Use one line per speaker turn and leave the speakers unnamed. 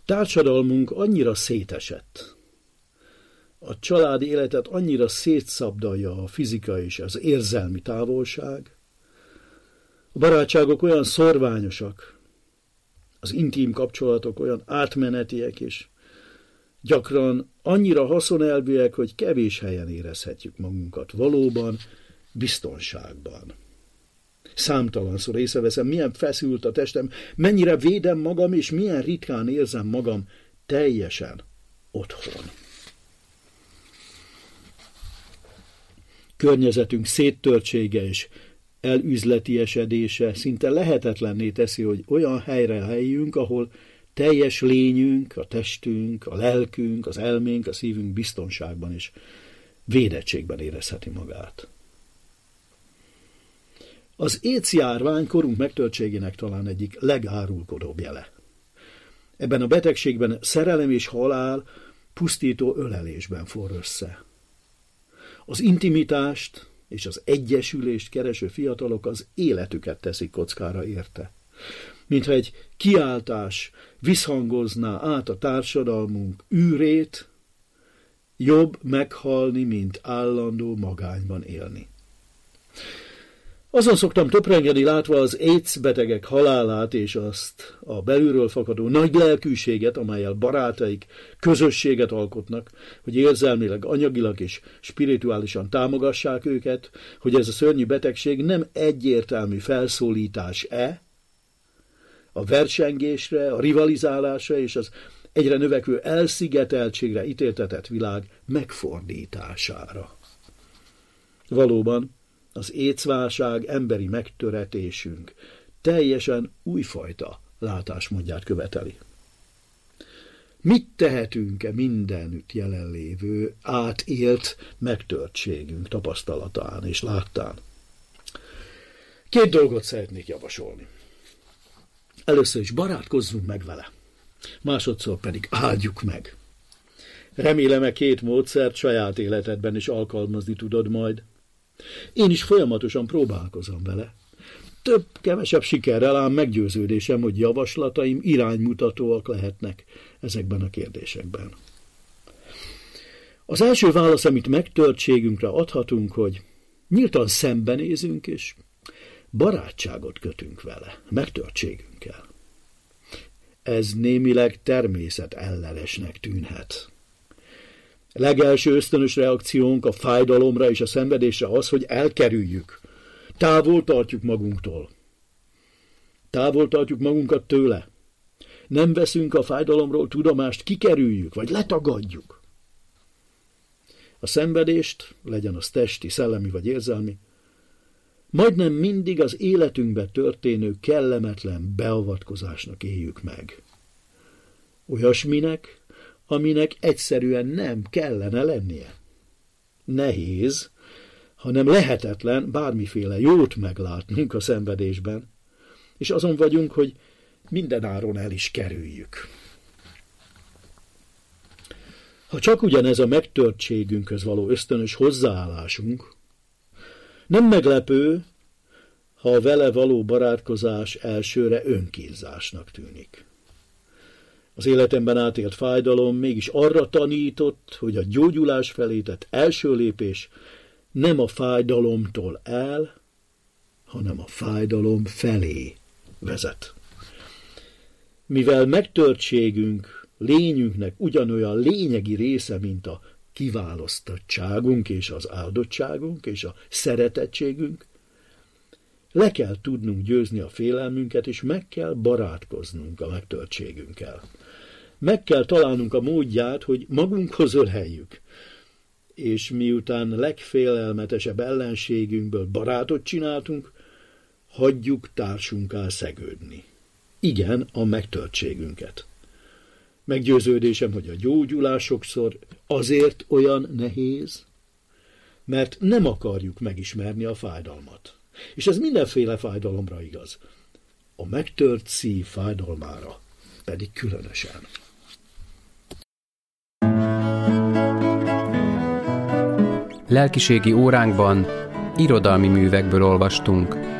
Társadalmunk annyira szétesett, a családi életet annyira szétszabdalja a fizikai és az érzelmi távolság, a barátságok olyan szorványosak, az intim kapcsolatok olyan átmenetiek, és gyakran annyira haszonelvűek, hogy kevés helyen érezhetjük magunkat valóban biztonságban. Számtalanszor észreveszem, milyen feszült a testem, mennyire védem magam, és milyen ritkán érzem magam teljesen otthon. Környezetünk széttörtsége és elüzletiesedése szinte lehetetlenné teszi, hogy olyan helyre helyeljünk, ahol teljes lényünk, a testünk, a lelkünk, az elménk, a szívünk biztonságban és védettségben érezheti magát. Az AIDS-járvány korunk megtöltségének talán egyik legárulkodóbb jele. Ebben a betegségben szerelem és halál pusztító ölelésben forr össze. Az intimitást és az egyesülést kereső fiatalok az életüket teszik kockára érte. Mintha egy kiáltás visszhangozná át a társadalmunk űrét, jobb meghalni, mint állandó magányban élni. Azon szoktam töprengeni, látva az AIDS betegek halálát és azt a belülről fakadó nagy lelkűséget, amellyel barátaik közösséget alkotnak, hogy érzelmileg, anyagilag és spirituálisan támogassák őket, hogy ez a szörnyű betegség nem egyértelmű felszólítás-e a versengésre, a rivalizálásra és az egyre növekvő elszigeteltségre ítéltetett világ megfordítására. Valóban, az AIDS-válság emberi megtöretésünk teljesen újfajta látásmódját követeli. Mit tehetünk-e mindenütt jelenlévő, átélt megtörtségünk tapasztalatán és láttán? 2 dolgot szeretnék javasolni. Először is barátkozzunk meg vele, másodszor pedig áldjuk meg. Remélem, 2 módszert saját életedben is alkalmazni tudod majd. Én is folyamatosan próbálkozom vele. Több-kevesebb sikerrel, ám meggyőződésem, hogy javaslataim iránymutatóak lehetnek ezekben a kérdésekben. Az első válasz, amit megtörtségünkre adhatunk, hogy nyíltan szembenézünk, és barátságot kötünk vele, megtörtségünkkel. Ez némileg természetellenesnek tűnhet. Legelső ösztönös reakciónk a fájdalomra és a szenvedésre az, hogy elkerüljük. Távol tartjuk magunktól. Távol tartjuk magunkat tőle. Nem veszünk a fájdalomról tudomást, kikerüljük, vagy letagadjuk. A szenvedést, legyen az testi, szellemi vagy érzelmi, majdnem mindig az életünkbe történő kellemetlen beavatkozásnak éljük meg. Olyasminek, aminek egyszerűen nem kellene lennie. Nehéz, hanem lehetetlen bármiféle jót meglátnunk a szenvedésben, és azon vagyunk, hogy mindenáron el is kerüljük. Ha csak ugyanez a megtörtségünkhöz való ösztönös hozzáállásunk, nem meglepő, ha a vele való barátkozás elsőre önkínzásnak tűnik. Az életemben átélt fájdalom mégis arra tanított, hogy a gyógyulás felé tett első lépés nem a fájdalomtól el, hanem a fájdalom felé vezet. Mivel megtörtségünk lényünknek ugyanolyan lényegi része, mint a kiválasztottságunk és az áldottságunk és a szeretettségünk, le kell tudnunk győzni a félelmünket, és meg kell barátkoznunk a megtörtségünkkel. Meg kell találnunk a módját, hogy magunkhoz öleljük, és miután legfélelmetesebb ellenségünkből barátot csináltunk, hagyjuk társunká szegődni. Igen, a megtörtségünket. Meggyőződésem, hogy a gyógyulás sokszor azért olyan nehéz, mert nem akarjuk megismerni a fájdalmat. És ez mindenféle fájdalomra igaz. A megtört szív fájdalmára pedig különösen.
Lelkiségi óránkban irodalmi művekből olvastunk.